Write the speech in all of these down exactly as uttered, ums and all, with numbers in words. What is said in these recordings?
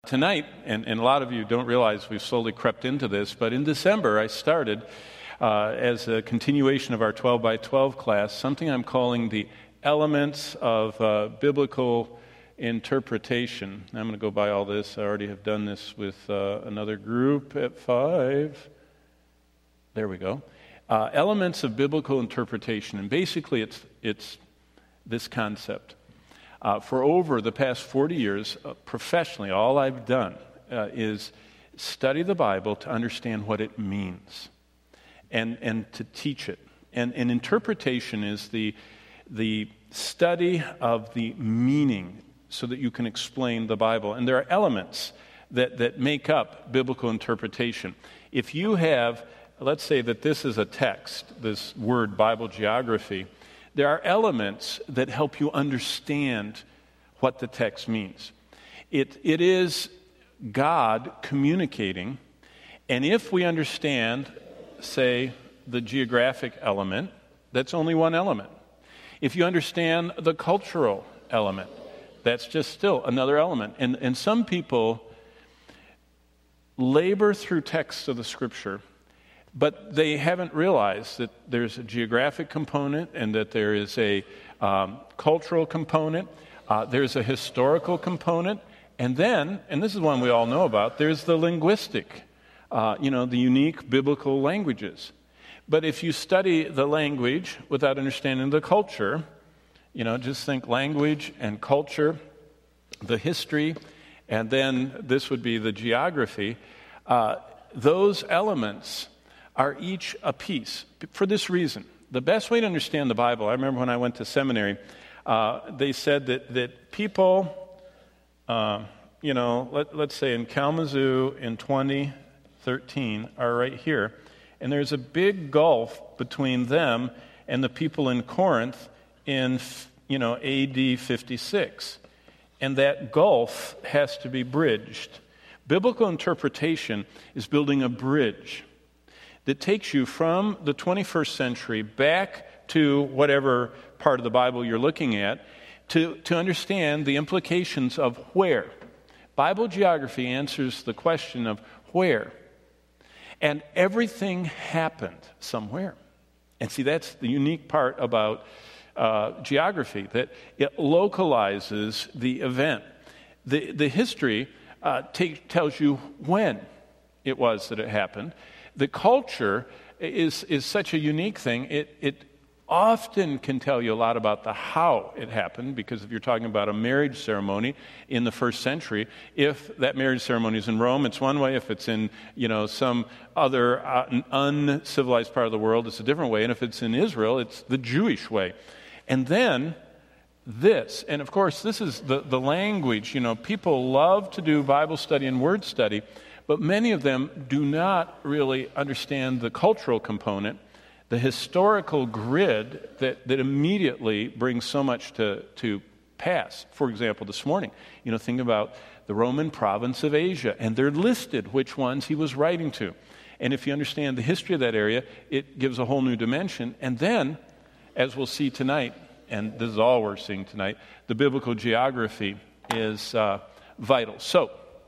Tonight, and, and a lot of you don't realize we've slowly crept into this, but in December I started, uh, as a continuation of our twelve by twelve class, something I'm calling the Elements of uh, Biblical Interpretation. I'm going to go by all this. I already have done this with uh, another group at five. There we go. Uh, Elements of Biblical Interpretation. And basically it's it's this concept. Uh, for over the past forty years, uh, professionally, all I've done uh, is study the Bible to understand what it means and, and to teach it. And, and interpretation is the, the study of the meaning so that you can explain the Bible. And there are elements that, that make up biblical interpretation. If you have, let's say that this is a text, this word Bible geography, there are elements that help you understand what the text means. It, it is God communicating, and if we understand, say, the geographic element, that's only one element. If you understand the cultural element, that's just still another element. And, and some people labor through texts of the Scripture, but they haven't realized that there's a geographic component and that there is a um, cultural component, uh, there's a historical component, and then, and this is one we all know about, there's the linguistic, uh, you know, the unique biblical languages. But if you study the language without understanding the culture, you know, just think language and culture, the history, and then this would be the geography, uh, those elements are each a piece. For this reason, the best way to understand the Bible, I remember when I went to seminary, uh, they said that, that people, uh, you know, let, let's say in Kalamazoo in twenty thirteen are right here, and there's a big gulf between them and the people in Corinth in, you know, A D fifty-six. And that gulf has to be bridged. Biblical interpretation is building a bridge that takes you from the twenty-first century back to whatever part of the Bible you're looking at to, to understand the implications of where. Bible geography answers the question of where. And everything happened somewhere. And see, that's the unique part about uh, geography, that it localizes the event. The, the history uh, take, tells you when it was that it happened. The culture is is such a unique thing. It it often can tell you a lot about the how it happened, because if you're talking about a marriage ceremony in the first century, if that marriage ceremony is in Rome, it's one way. If it's in, you know, some other uh, uncivilized part of the world, it's a different way. And if it's in Israel, it's the Jewish way. And then this, and of course, this is the, the language. You know, people love to do Bible study and word study, but many of them do not really understand the cultural component, the historical grid that, that immediately brings so much to, to pass. For example, this morning, you know, think about the Roman province of Asia, and they're listed which ones he was writing to. And if you understand the history of that area, it gives a whole new dimension. And then, as we'll see tonight, and this is all we're seeing tonight, the biblical geography is uh, vital. So,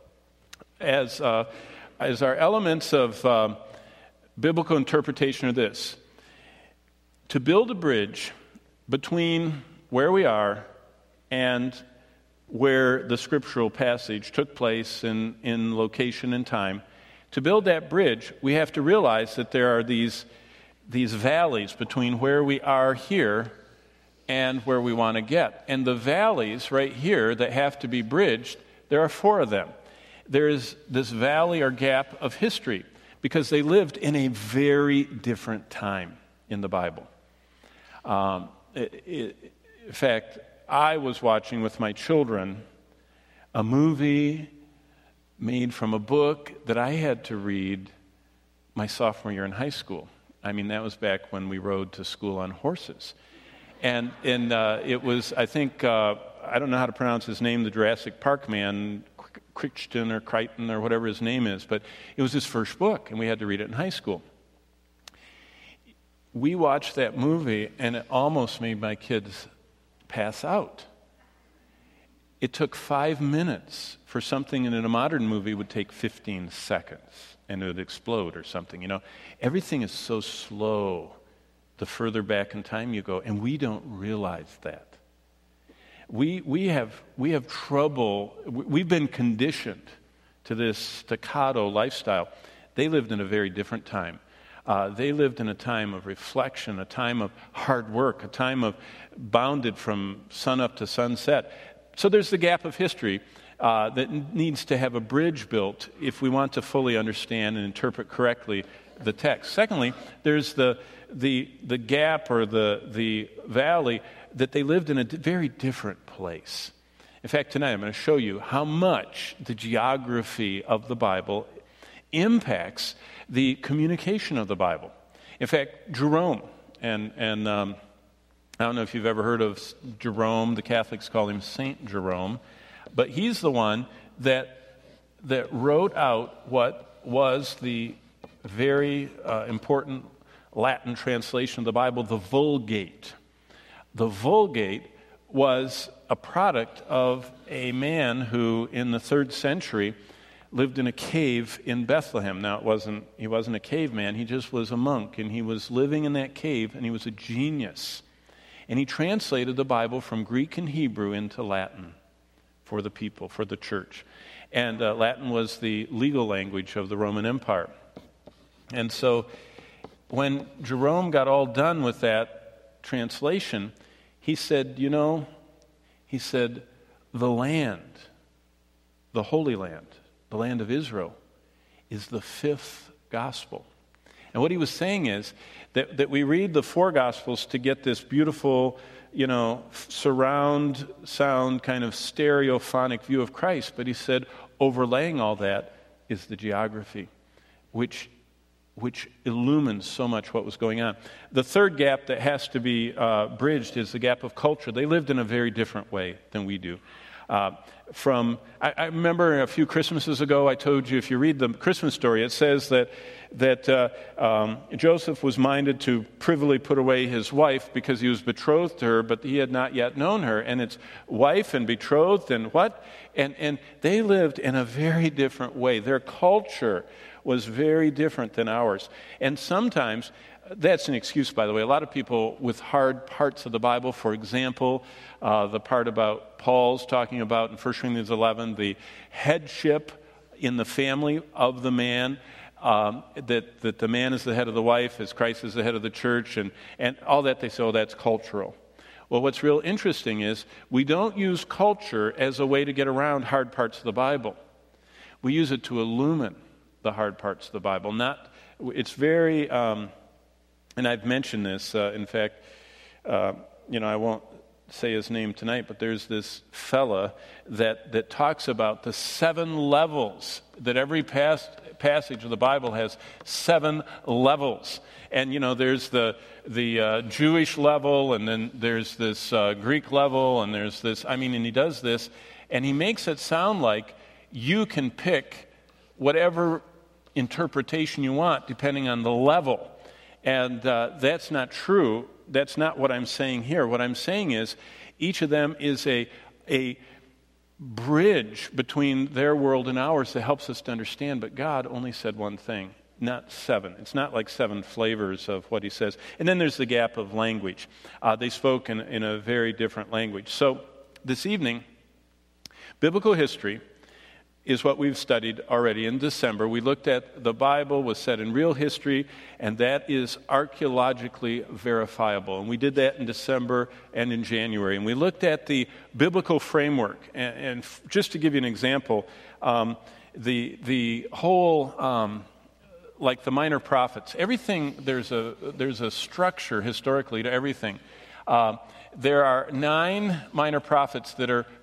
As uh, as our elements of uh, biblical interpretation are this: to build a bridge between where we are and where the scriptural passage took place in, in location and time. To build that bridge, we have to realize that there are these, these valleys between where we are here and where we want to get. And the valleys right here that have to be bridged, there are four of them. There is this valley or gap of history because they lived in a very different time in the Bible. Um, it, it, in fact, I was watching with my children a movie made from a book that I had to read my sophomore year in high school. I mean, that was back when we rode to school on horses. And, and uh, it was, I think, uh, I don't know how to pronounce his name, the Jurassic Park man, Crichton or Crichton or whatever his name is, but it was his first book, and we had to read it in high school. We watched that movie, and it almost made my kids pass out. It took five minutes for something in a modern movie would take fifteen seconds, and it would explode or something. You know, everything is so slow the further back in time you go, and we don't realize that. We we have we have trouble. We've been conditioned to this staccato lifestyle. They lived in a very different time. Uh, they lived in a time of reflection, a time of hard work, a time of bounded from sun up to sunset. So there's the gap of history uh, that needs to have a bridge built if we want to fully understand and interpret correctly the text. Secondly, there's the the the gap or the the valley that they lived in a very different place. In fact, tonight I'm going to show you how much the geography of the Bible impacts the communication of the Bible. In fact, Jerome, and and um, I don't know if you've ever heard of Jerome. The Catholics call him Saint Jerome, but he's the one that that wrote out what was the very uh, important Latin translation of the Bible, the Vulgate. The Vulgate was a product of a man who, in the third century, lived in a cave in Bethlehem. Now, it wasn't he wasn't a caveman, he just was a monk, and he was living in that cave, and he was a genius. And he translated the Bible from Greek and Hebrew into Latin for the people, for the church. And uh, Latin was the legal language of the Roman Empire. And so, when Jerome got all done with that translation, he said, you know, he said, the land, the Holy Land, the land of Israel, is the fifth gospel. And what he was saying is that, that we read the four gospels to get this beautiful, you know, surround sound kind of stereophonic view of Christ. But he said, overlaying all that is the geography, which which illumines so much what was going on. The third gap that has to be uh, bridged is the gap of culture. They lived in a very different way than we do. Uh, from I, I remember a few Christmases ago, I told you, if you read the Christmas story, it says that that uh, um, Joseph was minded to privily put away his wife because he was betrothed to her, but he had not yet known her. And it's wife and betrothed and what? And and they lived in a very different way. Their culture was very different than ours. And sometimes, that's an excuse, by the way. A lot of people with hard parts of the Bible, for example, uh, the part about Paul's talking about in First Corinthians eleven, the headship in the family of the man, um, that, that the man is the head of the wife, as Christ is the head of the church, and, and all that, they say, oh, that's cultural. Well, what's real interesting is we don't use culture as a way to get around hard parts of the Bible. We use it to illumine the hard parts of the Bible. Not, it's very, um, and I've mentioned this, uh, in fact, uh, you know, I won't say his name tonight, but there's this fella that, that talks about the seven levels, that every past, passage of the Bible has seven levels. And, you know, there's the the uh, Jewish level, and then there's this uh, Greek level, and there's this, I mean, and he does this, and he makes it sound like you can pick whatever interpretation you want depending on the level. And uh, that's not true. That's not what I'm saying here. What I'm saying is each of them is a a bridge between their world and ours that helps us to understand. But God only said one thing, not seven. It's not like seven flavors of what he says. And then there's the gap of language. Uh, they spoke in, in a very different language. So this evening, biblical history is what we've studied already in December. We looked at the Bible was set in real history, and that is archaeologically verifiable. And we did that in December and in January. And we looked at the biblical framework. And, and f- just to give you an example, um, the the whole, um, like the minor prophets, everything, there's a there's a structure historically to everything. Uh, there are nine minor prophets that are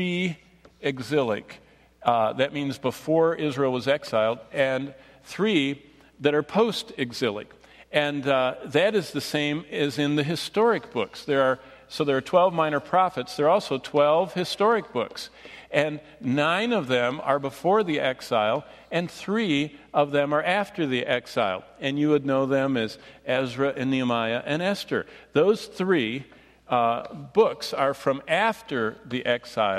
pre-exilic. Uh, that means before Israel was exiled, and three that are post-exilic. And uh, that is the same as in the historic books. There are So there are twelve minor prophets. There are also twelve historic books. And nine of them are before the exile, and three of them are after the exile. And you would know them as Ezra and Nehemiah and Esther. Those three uh, books are from after the exile,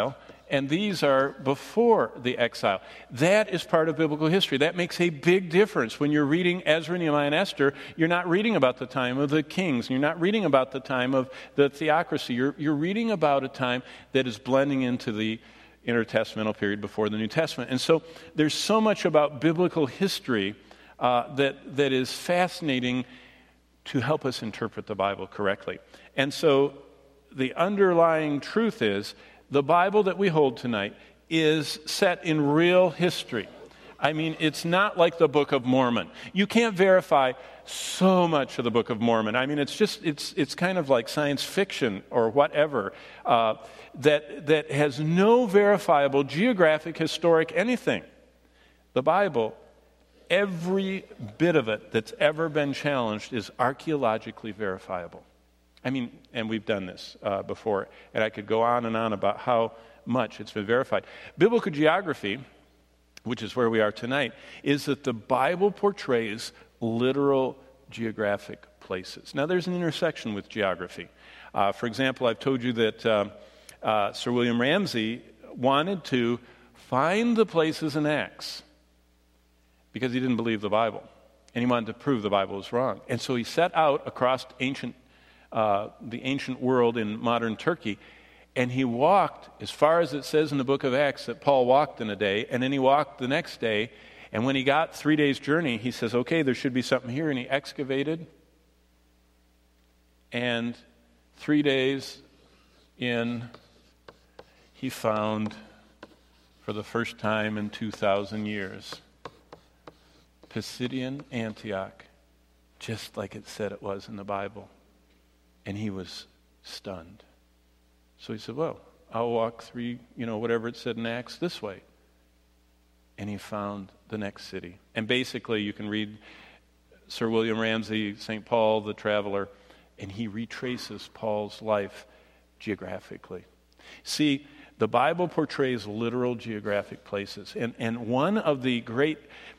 and these are before the exile. That is part of biblical history. That makes a big difference. When you're reading Ezra, Nehemiah, and Esther, you're not reading about the time of the kings. You're not reading about the time of the theocracy. You're, you're reading about a time that is blending into the intertestamental period before the New Testament. And so there's so much about biblical history uh, that that is fascinating to help us interpret the Bible correctly. And so the underlying truth is the Bible that we hold tonight is set in real history. I mean, it's not like the Book of Mormon. You can't verify so much of the Book of Mormon. I mean, it's just, it's it's kind of like science fiction or whatever uh, that that has no verifiable geographic, historic anything. The Bible, every bit of it that's ever been challenged is archaeologically verifiable. I mean, and we've done this uh, before, and I could go on and on about how much it's been verified. Biblical geography, which is where we are tonight, is that the Bible portrays literal geographic places. Now, there's an intersection with geography. Uh, for example, I've told you that uh, uh, Sir William Ramsay wanted to find the places in Acts because he didn't believe the Bible, and he wanted to prove the Bible was wrong. And so he set out across ancient, uh, the ancient world in modern Turkey, and he walked as far as it says in the book of Acts that Paul walked in a day, and then he walked the next day, and when he got three days' journey, he says, okay, there should be something here, and he excavated, and three days in, he found, for the first time in two thousand years, Pisidian Antioch, just like it said it was in the Bible, and he was stunned. So he said, well, I'll walk three, you know, whatever it said in Acts this way. And he found the next city. And basically, you can read Sir William Ramsay, Saint Paul the Traveler, and he retraces Paul's life geographically. See, the Bible portrays literal geographic places. And, and one of the great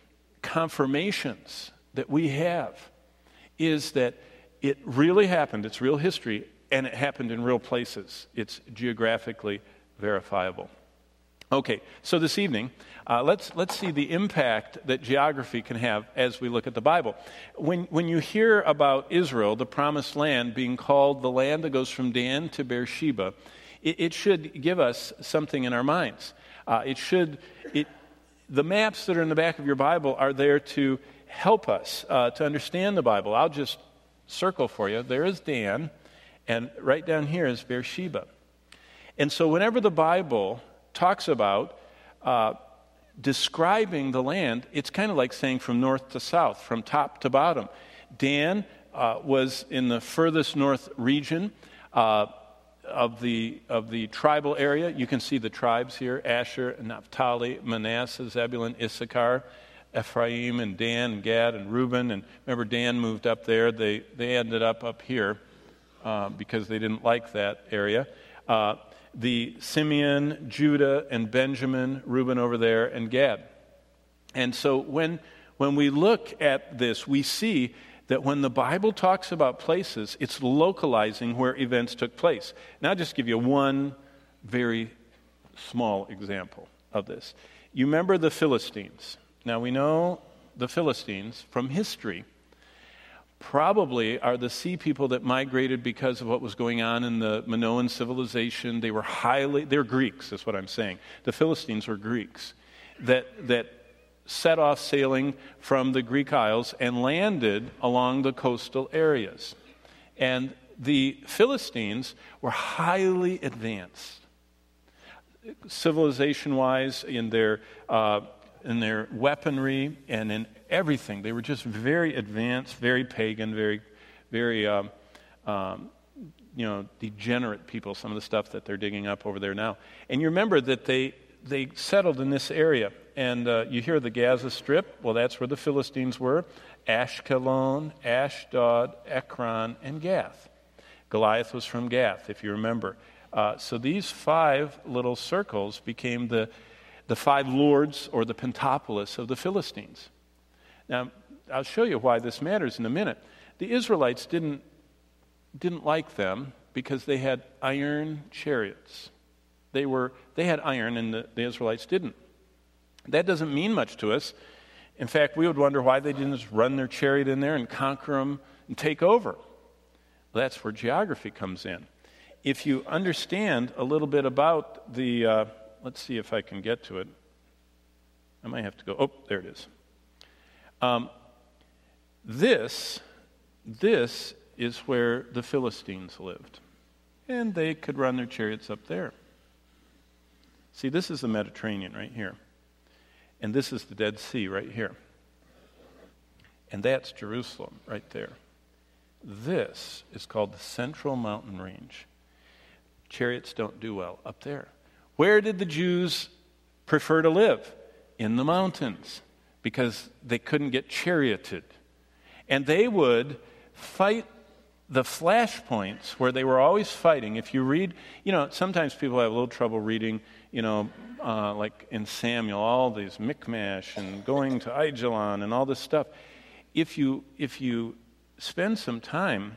confirmations that we have is that it really happened. It's real history. And it happened in real places. It's geographically verifiable. Okay, so this evening, uh, let's let's see the impact that geography can have as we look at the Bible. When when you hear about Israel, the promised land, being called the land that goes from Dan to Beersheba, it, it should give us something in our minds. Uh, it should it the maps that are in the back of your Bible are there to help us uh, to understand the Bible. I'll just circle for you. There is Dan. And right down here is Beersheba. And so whenever the Bible talks about uh, describing the land, it's kind of like saying from north to south, from top to bottom. Dan uh, was in the furthest north region uh, of the of the tribal area. You can see the tribes here: Asher, Naphtali, Manasseh, Zebulun, Issachar, Ephraim, and Dan, and Gad, and Reuben. And remember, Dan moved up there. They they ended up up here. Uh, because they didn't like that area. Uh, the Simeon, Judah, and Benjamin, Reuben over there, and Gad. And so when when we look at this, we see that when the Bible talks about places, it's localizing where events took place. Now I'll just give you one very small example of this. You remember the Philistines. Now we know the Philistines from history probably are the sea people that migrated because of what was going on in the Minoan civilization. They were highly, they're Greeks, is what I'm saying. The Philistines were Greeks that that set off sailing from the Greek Isles and landed along the coastal areas. And the Philistines were highly advanced, civilization-wise, in their uh, in their weaponry and in everything. They were just very advanced, very pagan, very, very, um, um, you know, degenerate people, some of the stuff that they're digging up over there now. And you remember that they they settled in this area. And uh, you hear the Gaza Strip. Well, that's where the Philistines were. Ashkelon, Ashdod, Ekron, and Gath. Goliath was from Gath, if you remember. Uh, so these five little circles became the the five lords, or the Pentapolis of the Philistines. Now, I'll show you why this matters in a minute. The Israelites didn't didn't like them because they had iron chariots. They were they had iron and the, the Israelites didn't. That doesn't mean much to us. In fact, we would wonder why they didn't just run their chariot in there and conquer them and take over. Well, that's where geography comes in. If you understand a little bit about the, uh, let's see if I can get to it. I might have to go, oh, there it is. Um, this, this is where the Philistines lived. And they could run their chariots up there. See, this is the Mediterranean right here. And this is the Dead Sea right here. And that's Jerusalem right there. This is called the Central Mountain Range. Chariots don't do well up there. Where did the Jews prefer to live? In the mountains, because they couldn't get charioted. And they would fight the flashpoints where they were always fighting. If you read, you know, sometimes people have a little trouble reading, you know, uh, like in Samuel, all these Michmash and going to Aijalon and all this stuff. If you if you spend some time,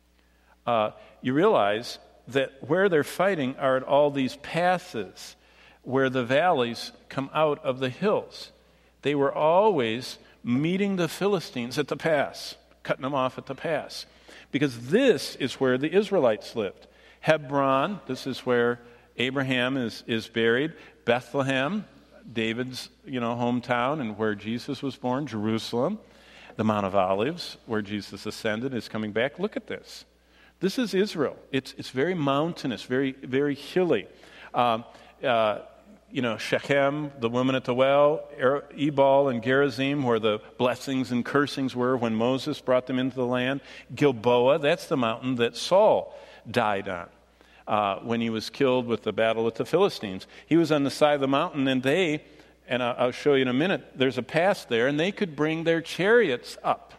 uh, you realize that where they're fighting are at all these passes where the valleys come out of the hills. They were always meeting the Philistines at the pass, cutting them off at the pass. Because this is where the Israelites lived. Hebron, this is where Abraham is, is buried. Bethlehem, David's you know hometown and where Jesus was born. Jerusalem, the Mount of Olives, where Jesus ascended, is coming back. Look at this. This is Israel. It's it's very mountainous, very very hilly. Um, uh, you know, Shechem, the woman at the well, Ebal and Gerizim, where the blessings and cursings were when Moses brought them into the land. Gilboa, that's the mountain that Saul died on uh, when he was killed with the battle with the Philistines. He was on the side of the mountain, and they, and I'll show you in a minute, there's a pass there, and they could bring their chariots up.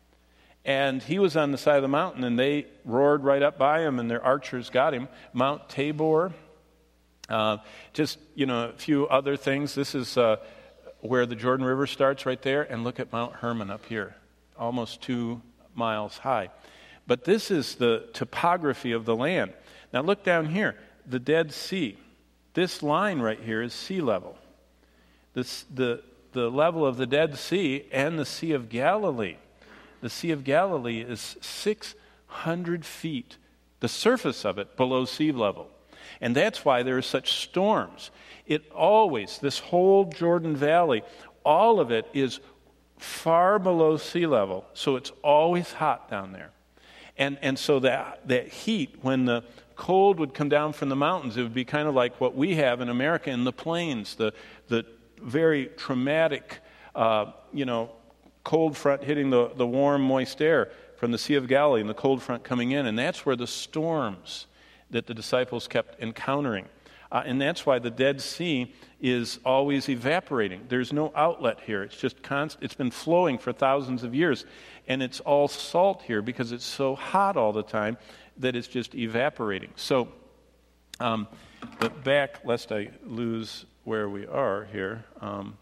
And he was on the side of the mountain, and they roared right up by him, and their archers got him. Mount Tabor. Uh, just, you know, a few other things. This is uh, where the Jordan River starts right there. And look at Mount Hermon up here, almost two miles high. But this is the topography of the land. Now look down here, the Dead Sea. This line right here is sea level. This, the, the level of the Dead Sea and the Sea of Galilee. The Sea of Galilee is six hundred feet, the surface of it below sea level. And that's why there are such storms. It always, this whole Jordan Valley, all of it is far below sea level, so it's always hot down there. And and so that, that heat, when the cold would come down from the mountains, it would be kind of like what we have in America in the plains, the, the very traumatic, uh, you know, cold front hitting the, the warm, moist air from the Sea of Galilee and the cold front coming in. And that's where the storms that the disciples kept encountering. Uh, and that's why the Dead Sea is always evaporating. There's no outlet here. It's just constant. It's been flowing for thousands of years. And it's all salt here because it's so hot all the time that it's just evaporating. So, um, but back, lest I lose where we are here. Um,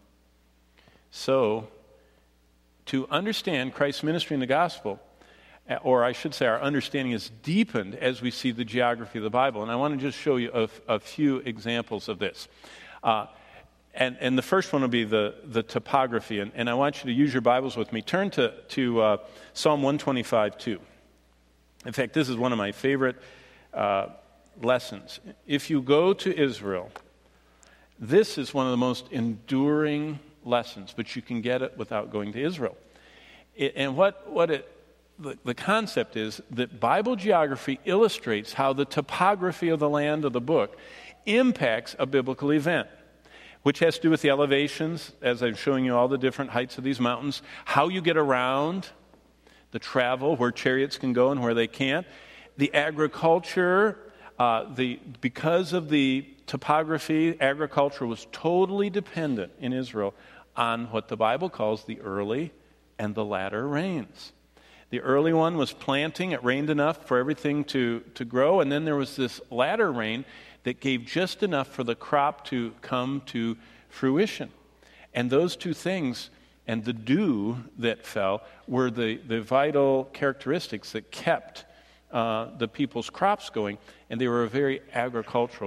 so, to understand Christ's ministry in the gospel, or I should say our understanding is deepened as we see the geography of the Bible. And I want to just show you a, a few examples of this. Uh, and, and the first one will be the, the topography. And, and I want you to use your Bibles with me. Turn to, to uh, Psalm one twenty-five two. In fact, this is one of my favorite uh, lessons. If you go to Israel, this is one of the most enduring lessons, but you can get it without going to Israel. It, and what, what it The, the concept is that Bible geography illustrates how the topography of the land of the book impacts a biblical event, which has to do with the elevations, as I'm showing you all the different heights of these mountains, how you get around, the travel, where chariots can go and where they can't, the agriculture, uh, the because of the topography, agriculture was totally dependent in Israel on what the Bible calls the early and the latter rains. The early one was planting. It rained enough for everything to, to grow. And then there was this latter rain that gave just enough for the crop to come to fruition. And those two things and the dew that fell were the, the vital characteristics that kept uh, the people's crops going. And they were a very agricultural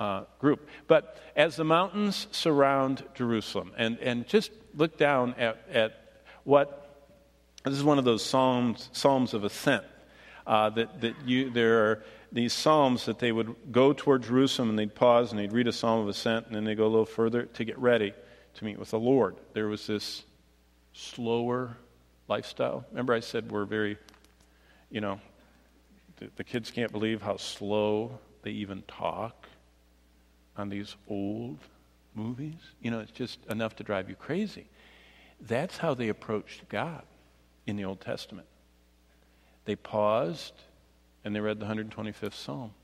uh, group. But as the mountains surround Jerusalem, and, and just look down at, at what, this is one of those psalms, psalms of ascent, uh, that, that you, there are these psalms that they would go toward Jerusalem and they'd pause and they'd read a psalm of ascent and then they go a little further to get ready to meet with the Lord. There was this slower lifestyle. Remember I said we're very, you know, the, the kids can't believe how slow they even talk on these old movies. You know, it's just enough to drive you crazy. That's how they approached God in the Old Testament. They paused and they read the one hundred twenty-fifth Psalm.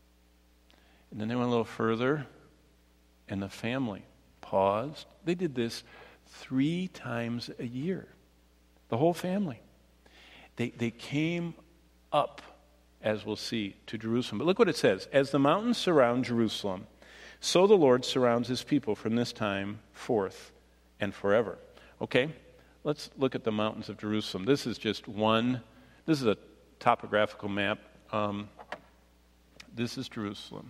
And then they went a little further and the family paused. They did this three times a year. The whole family. They, they came up, as we'll see, to Jerusalem. But look what it says. As the mountains surround Jerusalem, so the Lord surrounds his people from this time forth and forever. Okay, let's look at the mountains of Jerusalem. This is just one, this is a topographical map. Um, this is Jerusalem.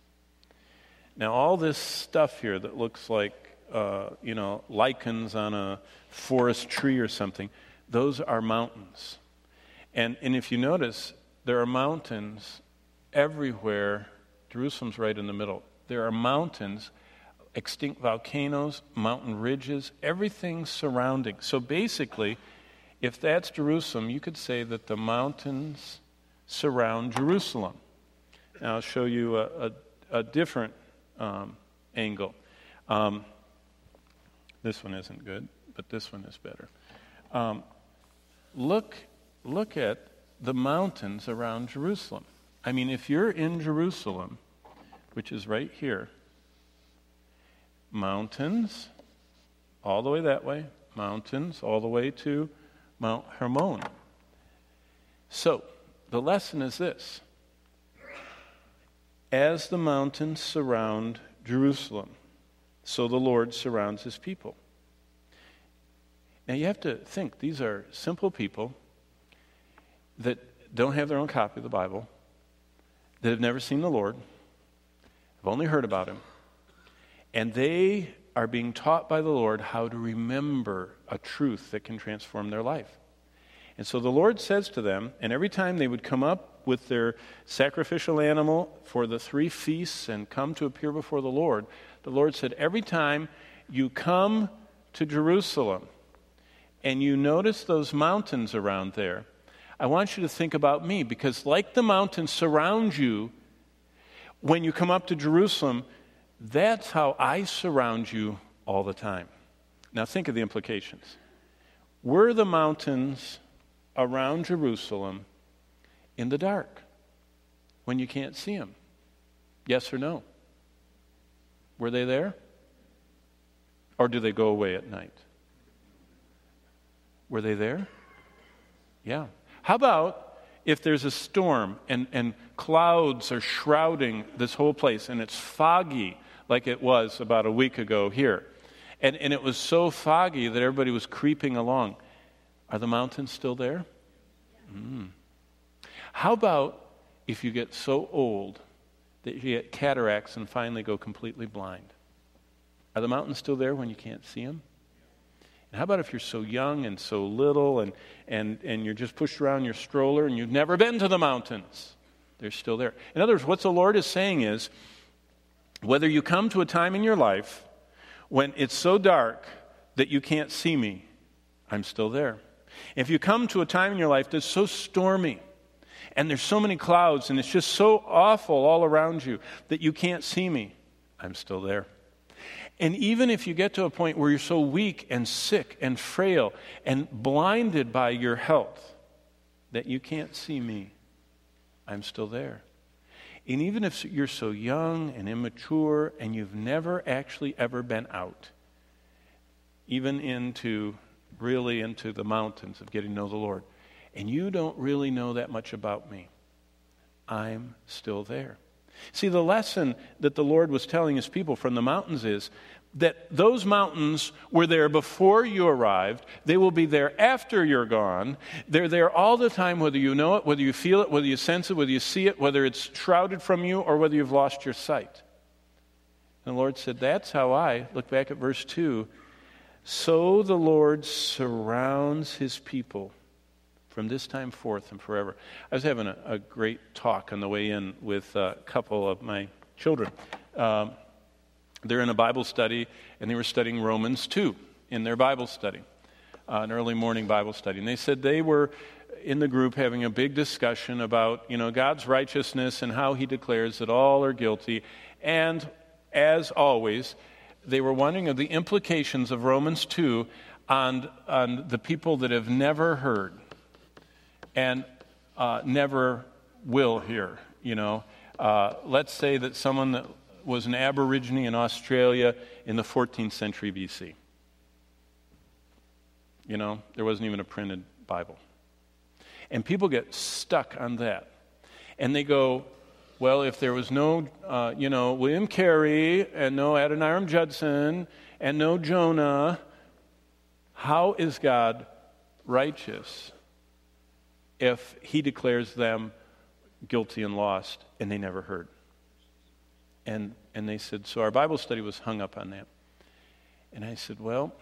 Now all this stuff here that looks like, uh, you know, lichens on a forest tree or something, those are mountains. And, and if you notice, there are mountains everywhere. Jerusalem's right in the middle. There are mountains, extinct volcanoes, mountain ridges, everything surrounding. So basically, if that's Jerusalem, you could say that the mountains surround Jerusalem. Now I'll show you a, a, a different um, angle. Um, this one isn't good, but this one is better. Um, look, look at the mountains around Jerusalem. I mean, if you're in Jerusalem, which is right here, mountains all the way that way, mountains all the way to Mount Hermon. So, the lesson is this. As the mountains surround Jerusalem, so the Lord surrounds his people. Now you have to think, these are simple people that don't have their own copy of the Bible, that have never seen the Lord, have only heard about him, and they are being taught by the Lord how to remember a truth that can transform their life. And so the Lord says to them, and every time they would come up with their sacrificial animal for the three feasts and come to appear before the Lord, the Lord said, every time you come to Jerusalem and you notice those mountains around there, I want you to think about me, because like the mountains surround you, when you come up to Jerusalem, that's how I surround you all the time. Now think of the implications. Were the mountains around Jerusalem in the dark when you can't see them? Yes or no? Were they there? Or do they go away at night? Were they there? Yeah. How about if there's a storm and, and clouds are shrouding this whole place and it's foggy like it was about a week ago here, and, and it was so foggy that everybody was creeping along. Are the mountains still there? Mm. How about if you get so old that you get cataracts and finally go completely blind? Are the mountains still there when you can't see them? And how about if you're so young and so little and, and, and you're just pushed around your stroller and you've never been to the mountains? They're still there. In other words, what the Lord is saying is, whether you come to a time in your life when it's so dark that you can't see me, I'm still there. If you come to a time in your life that's so stormy and there's so many clouds and it's just so awful all around you that you can't see me, I'm still there. And even if you get to a point where you're so weak and sick and frail and blinded by your health that you can't see me, I'm still there. And even if you're so young and immature and you've never actually ever been out, even into, really into the mountains of getting to know the Lord, and you don't really know that much about me, I'm still there. See, the lesson that the Lord was telling his people from the mountains is that those mountains were there before you arrived. They will be there after you're gone. They're there all the time, whether you know it, whether you feel it, whether you sense it, whether you see it, whether it's shrouded from you, or whether you've lost your sight. And the Lord said, that's how I, look back at verse two, so the Lord surrounds his people from this time forth and forever. I was having a, a great talk on the way in with a couple of my children. Um, they're in a Bible study, and they were studying Romans two in their Bible study, uh, an early morning Bible study. And they said they were in the group having a big discussion about, you know, God's righteousness and how he declares that all are guilty. And as always, they were wondering of the implications of Romans two on, on the people that have never heard and uh, never will hear, you know. Uh, let's say that someone that was an Aborigine in Australia in the fourteenth century B C. You know, there wasn't even a printed Bible. And people get stuck on that. And they go, well, if there was no, uh, you know, William Carey and no Adoniram Judson and no Jonah, how is God righteous if he declares them guilty and lost and they never heard? And and they said, so our Bible study was hung up on that. And I said, well,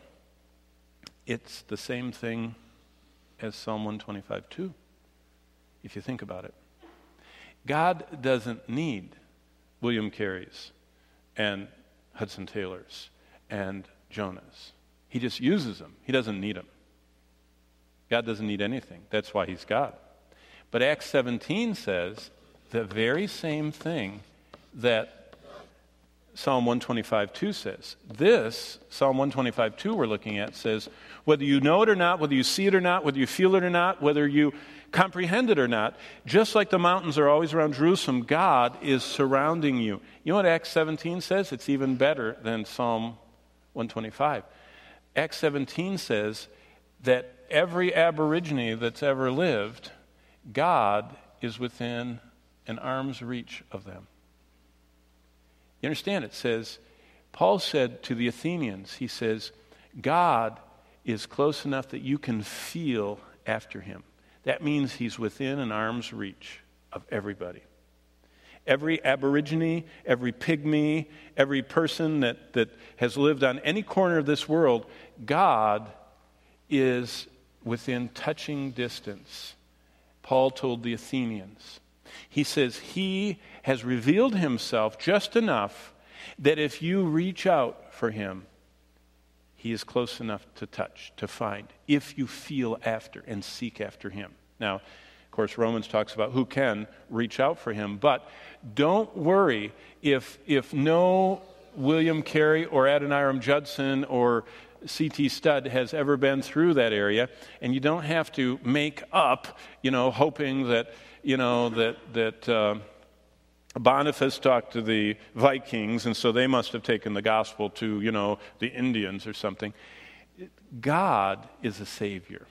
it's the same thing as Psalm one twenty-five two, if you think about it. God doesn't need William Carey's and Hudson Taylor's and Jonah's. He just uses them. He doesn't need them. God doesn't need anything. That's why he's God. But Acts seventeen says the very same thing that Psalm one twenty-five two says. This, Psalm one twenty-five two we're looking at, says, whether you know it or not, whether you see it or not, whether you feel it or not, whether you comprehend it or not, just like the mountains are always around Jerusalem, God is surrounding you. You know what Acts seventeen says? It's even better than Psalm one twenty-five. Acts seventeen says that every Aborigine that's ever lived, God is within an arm's reach of them. You understand? It says, Paul said to the Athenians, he says, God is close enough that you can feel after him. That means he's within an arm's reach of everybody. Every Aborigine, every pygmy, every person that, that has lived on any corner of this world, God is within touching distance. Paul told the Athenians. He says he has revealed himself just enough that if you reach out for him, he is close enough to touch, to find, if you feel after and seek after him. Now, of course, Romans talks about who can reach out for him, but don't worry if if no William Carey or Adoniram Judson or C T Studd has ever been through that area, and you don't have to make up, you know, hoping that, you know, that that uh, Boniface talked to the Vikings, and so they must have taken the gospel to, you know, the Indians or something. God is a Savior.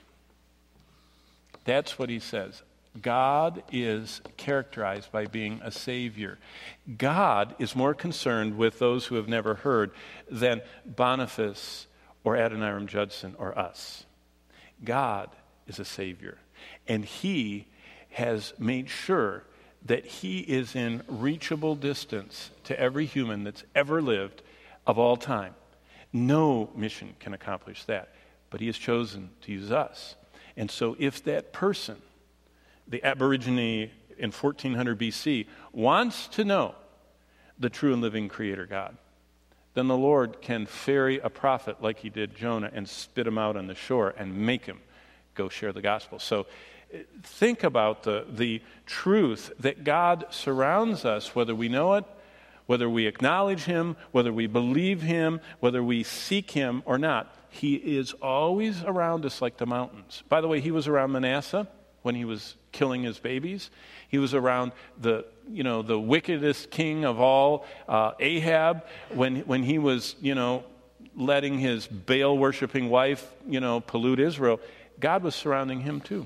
That's what he says. God is characterized by being a Savior. God is more concerned with those who have never heard than Boniface or Adoniram Judson or us. God is a Savior. And he has made sure that he is in reachable distance to every human that's ever lived of all time. No mission can accomplish that, but he has chosen to use us. And so if that person, the Aborigine in fourteen hundred B C, wants to know the true and living Creator God, then the Lord can ferry a prophet like he did Jonah and spit him out on the shore and make him go share the gospel. So think about the, the truth that God surrounds us, whether we know it, whether we acknowledge him, whether we believe him, whether we seek him or not. He is always around us like the mountains. By the way, he was around Manasseh when he was killing his babies. He was around the, you know, the wickedest king of all, uh, Ahab, when when he was, you know, letting his Baal-worshiping wife, you know, pollute Israel. God was surrounding him too.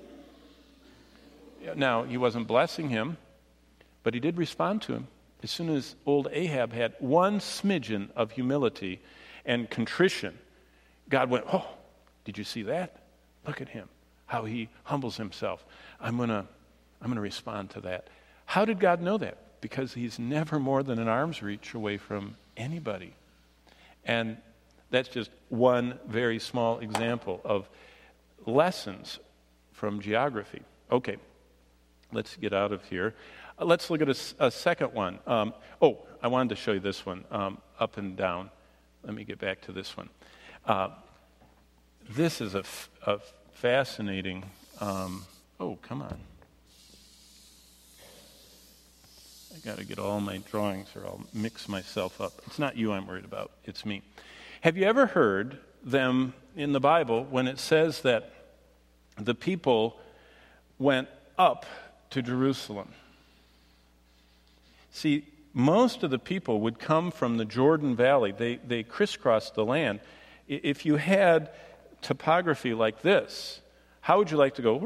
Now, he wasn't blessing him, but he did respond to him. As soon as old Ahab had one smidgen of humility and contrition, God went, oh, did you see that? Look at him, how he humbles himself. I'm going to I'm going to respond to that. How did God know that? because he's never more than an arm's reach away from anybody. And that's just one very small example of lessons from geography. Okay, let's get out of here. Uh, let's look at a, a second one. Um, oh, I wanted to show you this one, um, up and down. Let me get back to this one. Uh, this is a, f- a fascinating... Um, oh, come on. I got to get all my drawings or I'll mix myself up. It's not you I'm worried about. It's me. Have you ever heard them in the Bible when it says that the people went up to Jerusalem? See, most of the people would come from the Jordan Valley. They, they crisscrossed the land. If you had topography like this, how would you like to go?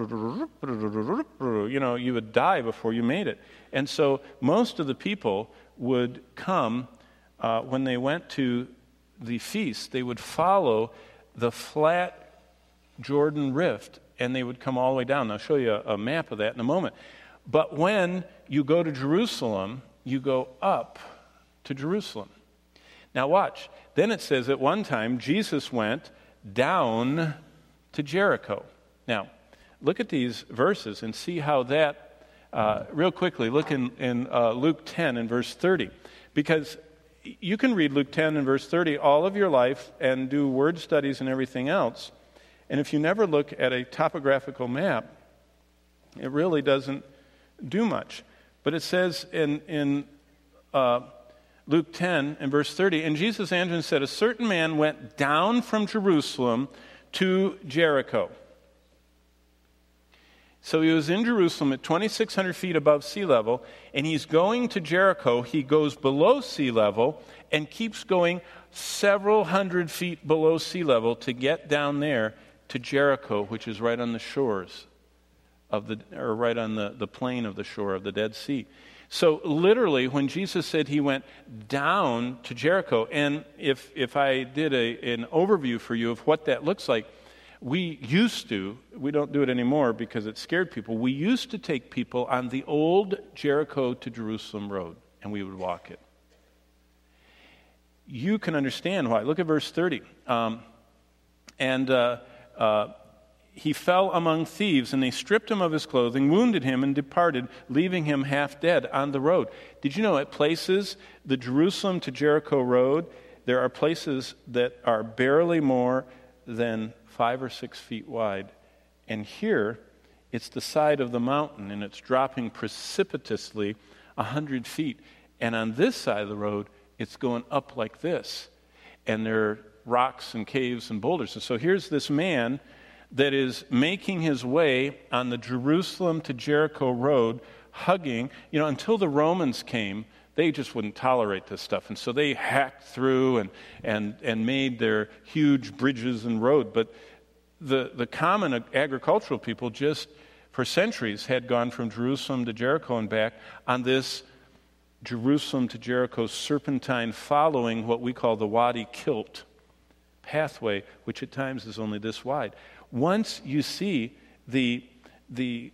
You know, you would die before you made it. And so most of the people would come, uh, when they went to the feast, they would follow the flat Jordan Rift, and they would come all the way down. I'll show you a, a map of that in a moment. But when you go to Jerusalem, you go up to Jerusalem. Now watch. Then it says at one time, Jesus went down to Jericho. Now, look at these verses and see how that, uh, real quickly, look in, in uh, Luke ten and verse thirty. Because you can read Luke ten and verse thirty all of your life and do word studies and everything else. And if you never look at a topographical map, it really doesn't do much. But it says in, in uh, Luke ten and verse thirty, and Jesus answered and said, a certain man went down from Jerusalem to Jericho. So he was in Jerusalem at twenty-six hundred feet above sea level, and he's going to Jericho. He goes below sea level and keeps going several hundred feet below sea level to get down there to Jericho, which is right on the shores of the, or right on the, the plain of the shore of the Dead Sea. So literally, when Jesus said he went down to Jericho, and if if I did a, an overview for you of what that looks like, we used to, we don't do it anymore because it scared people, we used to take people on the old Jericho to Jerusalem road, and we would walk it. You can understand why. Look at verse thirty. Um, and uh, uh, he fell among thieves, and they stripped him of his clothing, wounded him, and departed, leaving him half dead on the road. Did you know at places, the Jerusalem to Jericho road, there are places that are barely more than five or six feet wide. And here, it's the side of the mountain, and it's dropping precipitously a hundred feet. And on this side of the road, it's going up like this. And there are rocks and caves and boulders. And so here's this man that is making his way on the Jerusalem to Jericho road, hugging, you know, until the Romans came, they just wouldn't tolerate this stuff. And so they hacked through and and, and made their huge bridges and road. But the, the common agricultural people just for centuries had gone from Jerusalem to Jericho and back on this Jerusalem to Jericho serpentine, following what we call the Wadi Kilt pathway, which at times is only this wide. Once you see the the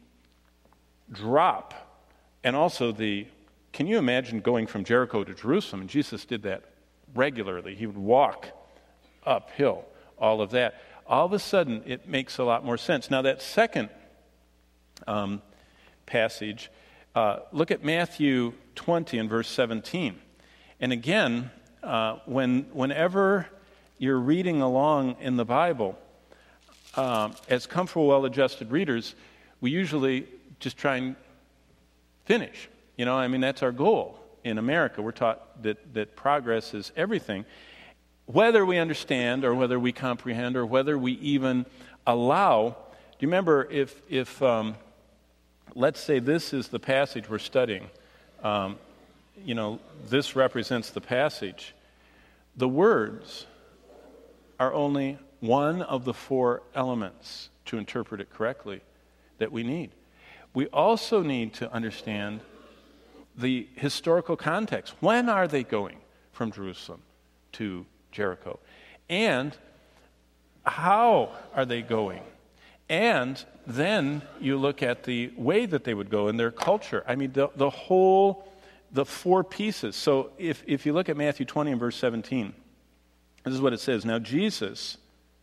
drop, and also the, can you imagine going from Jericho to Jerusalem? And Jesus did that regularly. He would walk uphill, all of that. All of a sudden, it makes a lot more sense. Now, that second um, passage, uh, look at Matthew twenty and verse seventeen. And again, uh, when whenever you're reading along in the Bible, um, as comfortable, well-adjusted readers, we usually just try and finish. You know, I mean, that's our goal. In America, we're taught that, that progress is everything. Whether we understand or whether we comprehend or whether we even allow. Do you remember if, if um, let's say this is the passage we're studying, um, you know, this represents the passage. The words are only one of the four elements to interpret it correctly that we need. We also need to understand the historical context. When are they going from Jerusalem to Jericho? And how are they going? And then you look at the way that they would go and their culture. I mean, the, the whole the four pieces. So if, if you look at Matthew twenty and verse seventeen, this is what it says. Now Jesus,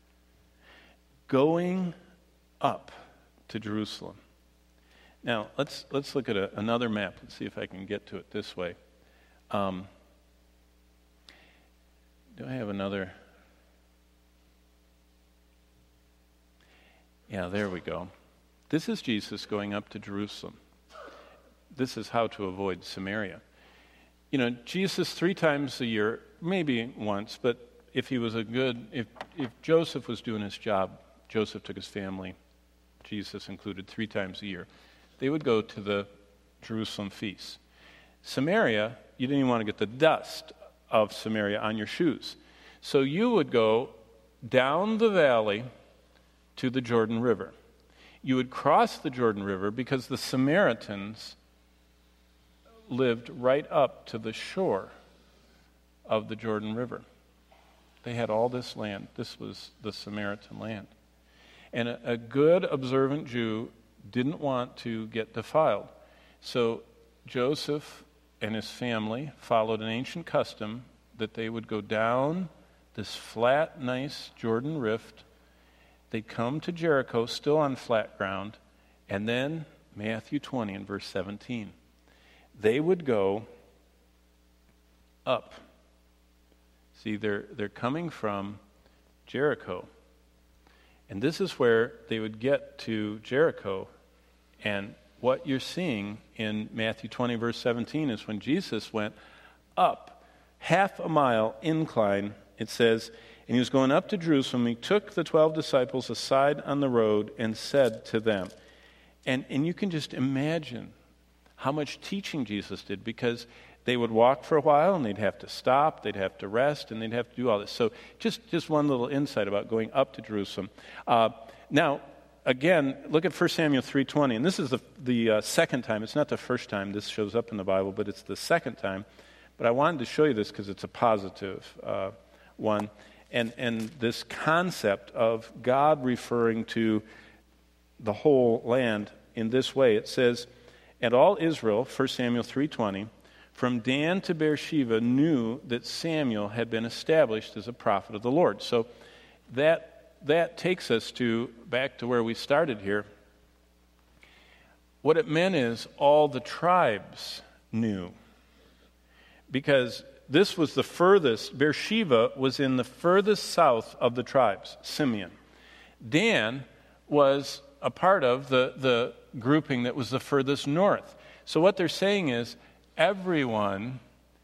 going up to Jerusalem. Now let's let's look at a, another map. Let's see if I can get to it this way. Um, do I have another? Yeah, there we go. This is Jesus going up to Jerusalem. This is how to avoid Samaria. You know, Jesus three times a year, maybe once, but if he was a good, if, if Joseph was doing his job, Joseph took his family, Jesus included, three times a year. They would go to the Jerusalem feast. Samaria, you didn't even want to get the dust of Samaria on your shoes. So you would go down the valley to the Jordan River. You would cross the Jordan River because the Samaritans lived right up to the shore of the Jordan River. They had all this land. This was the Samaritan land. And a, a good observant Jew didn't want to get defiled. So Joseph and his family followed an ancient custom that they would go down this flat, nice Jordan Rift. They'd come to Jericho, still on flat ground, and then Matthew twenty and verse seventeen. They would go up. See, they're they're coming from Jericho. And this is where they would get to Jericho. And what you're seeing in Matthew twenty, verse seventeen, is when Jesus went up half a mile incline, it says, and he was going up to Jerusalem. He took the twelve disciples aside on the road and said to them, and, and you can just imagine how much teaching Jesus did, because they would walk for a while and they'd have to stop, they'd have to rest, and they'd have to do all this. So just, just one little insight about going up to Jerusalem. Uh, now, again, look at First Samuel three twenty, and this is the, the uh, second time. It's not the first time this shows up in the Bible, but it's the second time. But I wanted to show you this because it's a positive uh, one. And, and this concept of God referring to the whole land in this way. It says, and all Israel, First Samuel three twenty, from Dan to Beersheba knew that Samuel had been established as a prophet of the Lord. So that that takes us to back to where we started here. What it meant is all the tribes knew. Because this was the furthest, Beersheba was in the furthest south of the tribes, Simeon. Dan was a part of the, the grouping that was the furthest north. So what they're saying is, everyone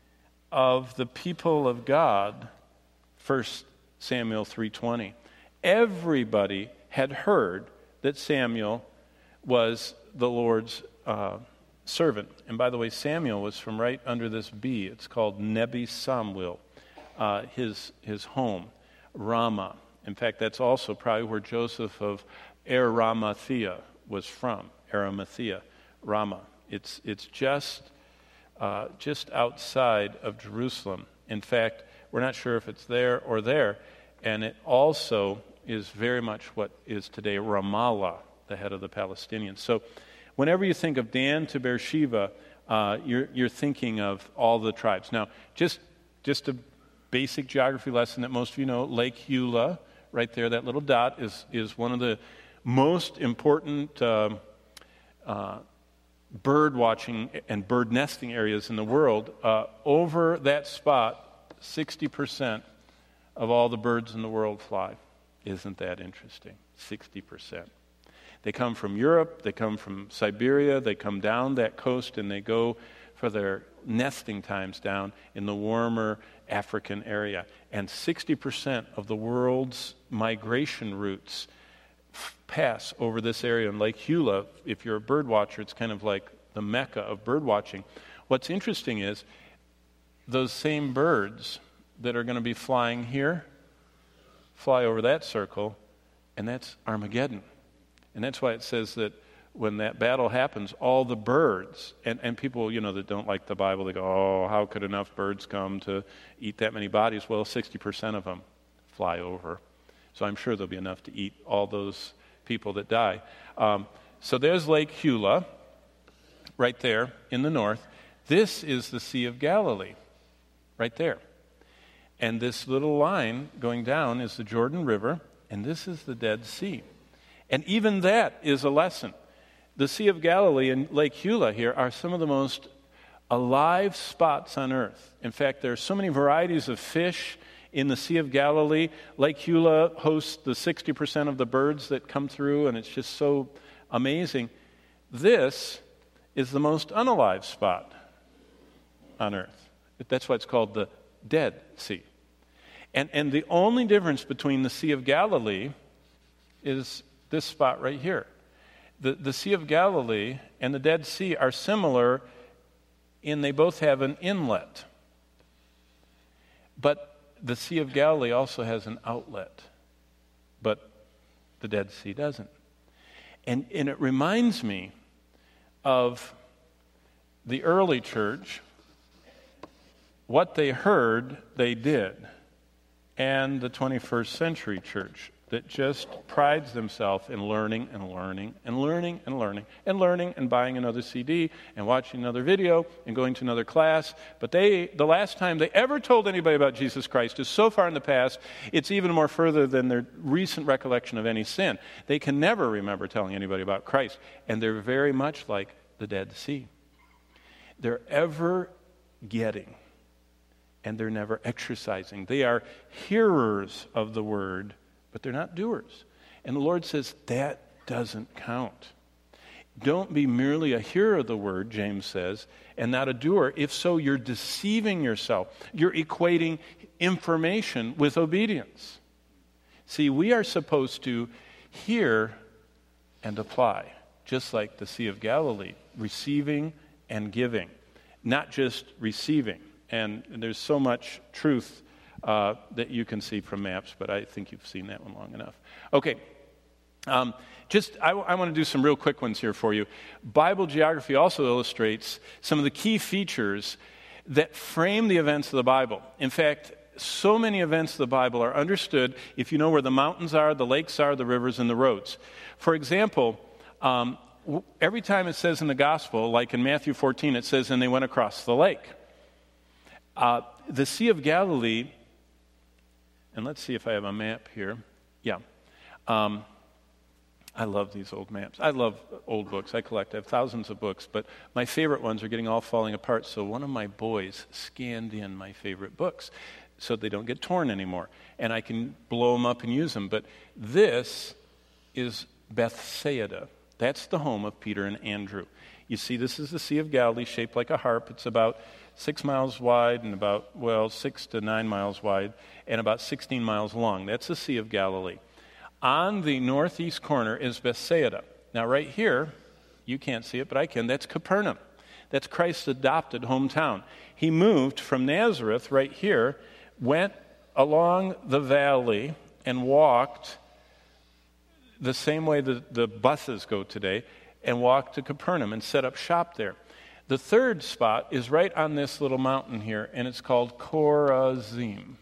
of the people of God, First Samuel three twenty, everybody had heard that Samuel was the Lord's uh, servant. And by the way, Samuel was from right under this B. It's called Nebi Samuel, uh, his, his home, Ramah. In fact, that's also probably where Joseph of Arimathea was from, Arimathea, Ramah. It's, it's just... Uh, just outside of Jerusalem. In fact, we're not sure if it's there or there, and it also is very much what is today Ramallah, the head of the Palestinians. So whenever you think of Dan to Beersheba, uh, you're, you're thinking of all the tribes. Now, just, just a basic geography lesson that most of you know, Lake Eula, right there, that little dot, is, is one of the most important uh, uh bird watching and bird nesting areas in the world. Uh, over that spot, sixty percent of all the birds in the world fly. Isn't that interesting? sixty percent. They come from Europe, they come from Siberia, they come down that coast, and they go for their nesting times down in the warmer African area. And sixty percent of the world's migration routes pass over this area in Lake Eula. If you're a bird watcher, it's kind of like the mecca of bird watching. What's interesting is those same birds that are going to be flying here fly over that circle, and that's Armageddon. And that's why it says that when that battle happens, all the birds, and, and people, you know, that don't like the Bible, they go, oh, how could enough birds come to eat that many bodies? Well, sixty percent of them fly over. So I'm sure there'll be enough to eat all those people that die. Um, so there's Lake Eula, right there in the north. This is the Sea of Galilee, right there. And this little line going down is the Jordan River, and this is the Dead Sea. And even that is a lesson. The Sea of Galilee and Lake Hula here are some of the most alive spots on earth. In fact, there are so many varieties of fish in the Sea of Galilee. Lake Hula hosts the sixty percent of the birds that come through, and it's just so amazing. This is the most unalive spot on earth. That's why it's called the Dead Sea. And, and the only difference between the Sea of Galilee is this spot right here. The, the Sea of Galilee and the Dead Sea are similar in they both have an inlet. But the Sea of Galilee also has an outlet. But the Dead Sea doesn't. And, and it reminds me of the early church. What they heard, they did. And the twenty-first century church that just prides themselves in learning and learning and learning and learning and learning and buying another C D and watching another video and going to another class. But they, the last time they ever told anybody about Jesus Christ is so far in the past, it's even more further than their recent recollection of any sin. They can never remember telling anybody about Christ. And they're very much like the Dead Sea. They're ever getting, and they're never exercising. They are hearers of the word, but they're not doers. And the Lord says that doesn't count. Don't be merely a hearer of the word, James says, and not a doer. If so, you're deceiving yourself. You're equating information with obedience. See, we are supposed to hear and apply, just like the Sea of Galilee, receiving and giving, not just receiving. And there's so much truth uh, that you can see from maps, but I think you've seen that one long enough. Okay, um, just I, I want to do some real quick ones here for you. Bible geography also illustrates some of the key features that frame the events of the Bible. In fact, so many events of the Bible are understood if you know where the mountains are, the lakes are, the rivers, and the roads. For example, um, every time it says in the gospel, like in Matthew fourteen, it says, and they went across the lake. Uh, the Sea of Galilee, and let's see if I have a map here. Yeah. Um, I love these old maps. I love old books. I collect. I have thousands of books, but my favorite ones are getting all falling apart. So one of my boys scanned in my favorite books so they don't get torn anymore. And I can blow them up and use them. But this is Bethsaida. That's the home of Peter and Andrew. You see, this is the Sea of Galilee, shaped like a harp. It's about six miles wide and about, well, six to nine miles wide and about sixteen miles long. That's the Sea of Galilee. On the northeast corner is Bethsaida. Now, right here, you can't see it, but I can. That's Capernaum. That's Christ's adopted hometown. He moved from Nazareth right here, went along the valley and walked the same way the, the buses go today, and walked to Capernaum and set up shop there. The third spot is right on this little mountain here, and it's called Chorazim.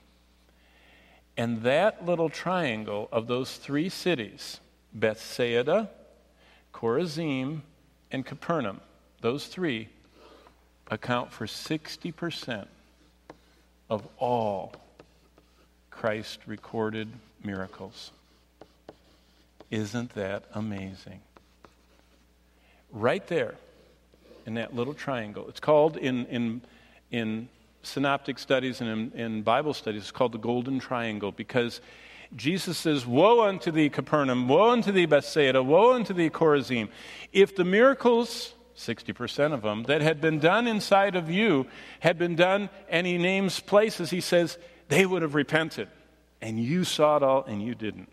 And that little triangle of those three cities, Bethsaida, Chorazim, and Capernaum, those three account for sixty percent of all Christ recorded miracles. Isn't that amazing? Right there in that little triangle. It's called in in in synoptic studies and in, in Bible studies, it's called the Golden Triangle, because Jesus says, woe unto thee, Capernaum, woe unto thee, Bethsaida, woe unto thee, Chorazim. If the miracles, sixty percent of them, that had been done inside of you had been done, and he names places, he says, they would have repented. And you saw it all, and you didn't.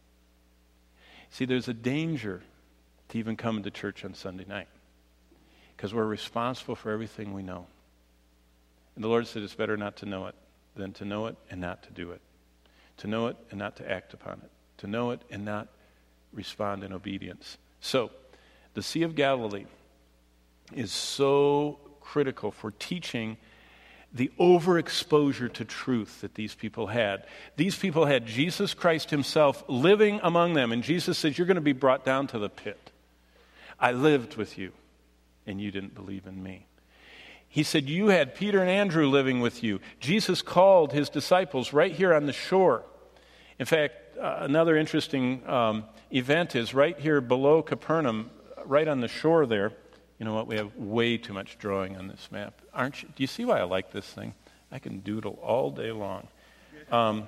See, there's a danger to even coming to church on Sunday night, because we're responsible for everything we know. And the Lord said it's better not to know it than to know it and not to do it. To know it and not to act upon it. To know it and not respond in obedience. So, the Sea of Galilee is so critical for teaching the overexposure to truth that these people had. These people had Jesus Christ himself living among them. And Jesus says, you're going to be brought down to the pit. I lived with you, and you didn't believe in me. He said, you had Peter and Andrew living with you. Jesus called his disciples right here on the shore. In fact, uh, another interesting um, event is right here below Capernaum, right on the shore there. You know what? We have way too much drawing on this map. Aren't you? Do you see why I like this thing? I can doodle all day long. Um,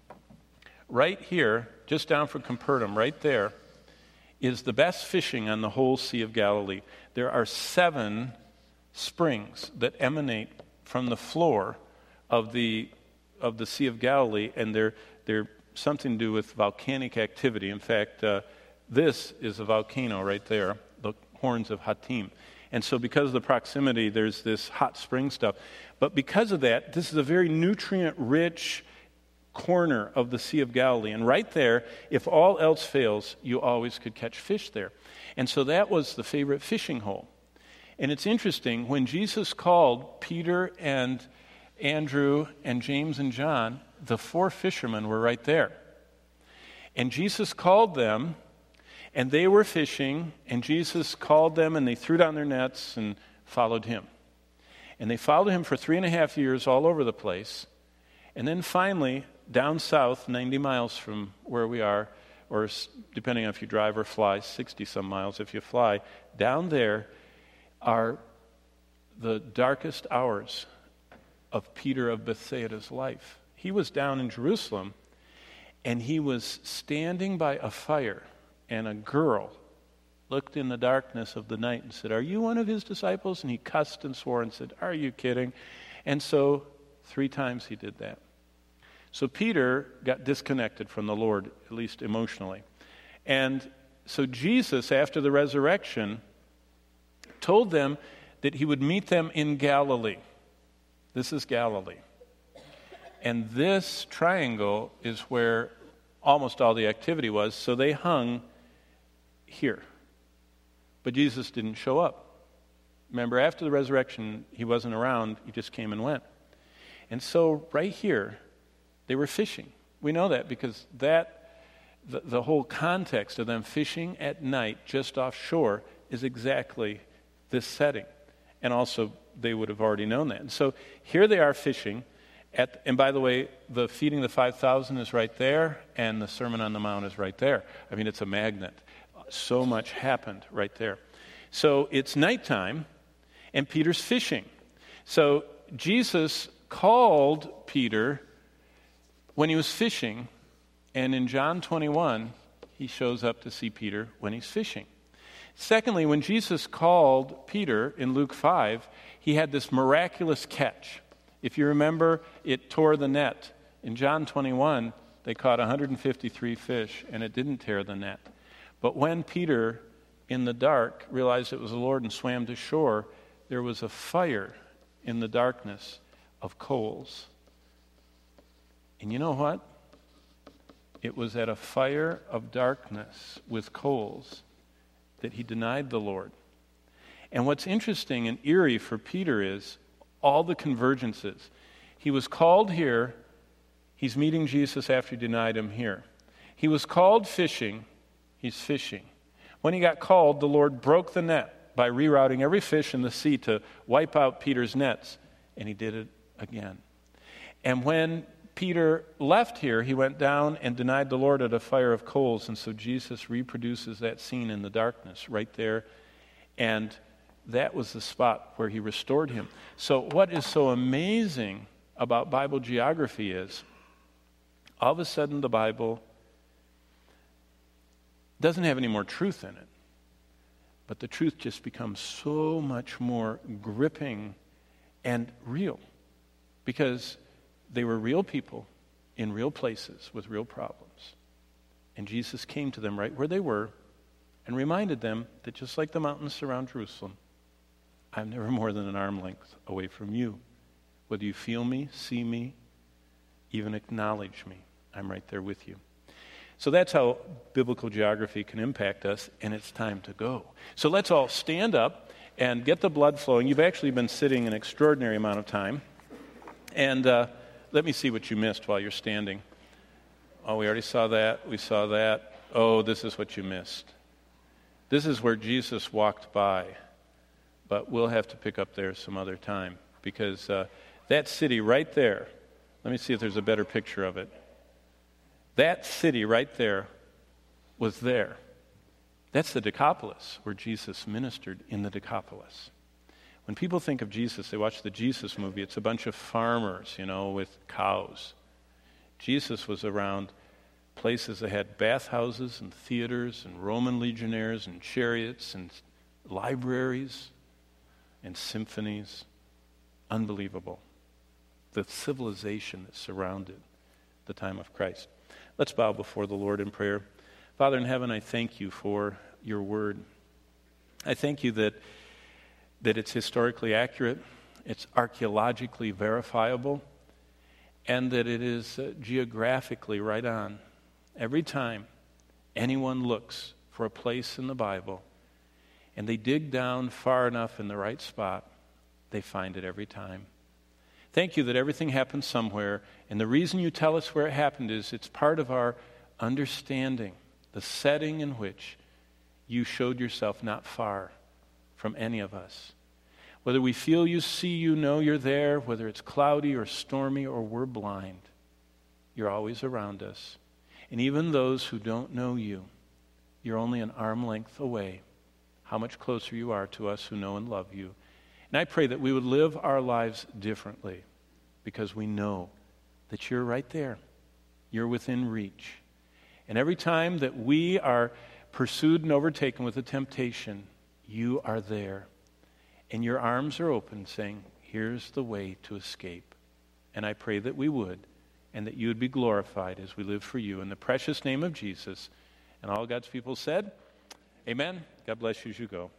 right here, just down from Capernaum, right there, is the best fishing on the whole Sea of Galilee. There are seven springs that emanate from the floor of the of the Sea of Galilee, and they're they're something to do with volcanic activity. In fact, uh, this is a volcano right there, the Horns of Hattim. And so because of the proximity, there's this hot spring stuff. But because of that, this is a very nutrient-rich corner of the Sea of Galilee. And right there, if all else fails, you always could catch fish there. And so that was the favorite fishing hole. And it's interesting, when Jesus called Peter and Andrew and James and John, the four fishermen were right there. And Jesus called them, and they were fishing, and Jesus called them, and they threw down their nets and followed him. And they followed him for three and a half years all over the place. And then finally, down south, ninety miles from where we are, or depending on if you drive or fly, sixty some miles if you fly, down there are the darkest hours of Peter of Bethsaida's life. He was down in Jerusalem, and he was standing by a fire, and a girl looked in the darkness of the night and said, are you one of his disciples? And he cussed and swore and said, are you kidding? And so three times he did that. So Peter got disconnected from the Lord, at least emotionally. And so Jesus, after the resurrection, told them that he would meet them in Galilee. This is Galilee. And this triangle is where almost all the activity was, so they hung here. But Jesus didn't show up. Remember, after the resurrection, he wasn't around, he just came and went. And so right here, they were fishing. We know that because that the, the whole context of them fishing at night just offshore is exactly this setting. And also, they would have already known that. And so here they are fishing. At, and by the way, the feeding the five thousand is right there, and the Sermon on the Mount is right there. I mean, it's a magnet. So much happened right there. So it's nighttime, and Peter's fishing. So Jesus called Peter when he was fishing, and in John twenty-one, he shows up to see Peter when he's fishing. Secondly, when Jesus called Peter in Luke five, he had this miraculous catch. If you remember, it tore the net. In John twenty-one, they caught one hundred fifty-three fish, and it didn't tear the net. But when Peter, in the dark, realized it was the Lord and swam to shore, there was a fire in the darkness of coals. And you know what? It was at a fire of darkness with coals that he denied the Lord. And what's interesting and eerie for Peter is all the convergences. He was called here. He's meeting Jesus after he denied him here. He was called fishing. He's fishing. When he got called, the Lord broke the net by rerouting every fish in the sea to wipe out Peter's nets. And he did it again. And when Peter left here, he went down and denied the Lord at a fire of coals. And so Jesus reproduces that scene in the darkness right there. And that was the spot where he restored him. So what is so amazing about Bible geography is all of a sudden the Bible doesn't have any more truth in it. But the truth just becomes so much more gripping and real. Because they were real people in real places with real problems. And Jesus came to them right where they were and reminded them that just like the mountains surround Jerusalem, I'm never more than an arm length away from you. Whether you feel me, see me, even acknowledge me, I'm right there with you. So that's how biblical geography can impact us, and it's time to go. So let's all stand up and get the blood flowing. You've actually been sitting an extraordinary amount of time. And uh, let me see what you missed while you're standing. Oh, we already saw that. We saw that. Oh, this is what you missed. This is where Jesus walked by but we'll have to pick up there some other time because uh, that city right there, let me see if there's a better picture of it. That city right there was there. That's the Decapolis, where Jesus ministered in the Decapolis. When people think of Jesus, they watch the Jesus movie. It's a bunch of farmers, you know, with cows. Jesus was around places that had bathhouses and theaters and Roman legionnaires and chariots and libraries and symphonies. Unbelievable. The civilization that surrounded the time of Christ. Let's bow before the Lord in prayer. Father in heaven, I thank you for your word. I thank you that that it's historically accurate, it's archaeologically verifiable, and that it is uh, geographically right on. Every time anyone looks for a place in the Bible and they dig down far enough in the right spot, they find it every time. Thank you that everything happened somewhere, and the reason you tell us where it happened is it's part of our understanding, the setting in which you showed yourself not far from any of us. Whether we feel you, see you, know you're there, whether it's cloudy or stormy or we're blind, you're always around us. And even those who don't know you, you're only an arm length away. How much closer you are to us who know and love you. And I pray that we would live our lives differently because we know that you're right there. You're within reach. And every time that we are pursued and overtaken with a temptation, you are there. And your arms are open saying, here's the way to escape. And I pray that we would, and that you would be glorified as we live for you. In the precious name of Jesus. And all God's people said, amen. God bless you as you go.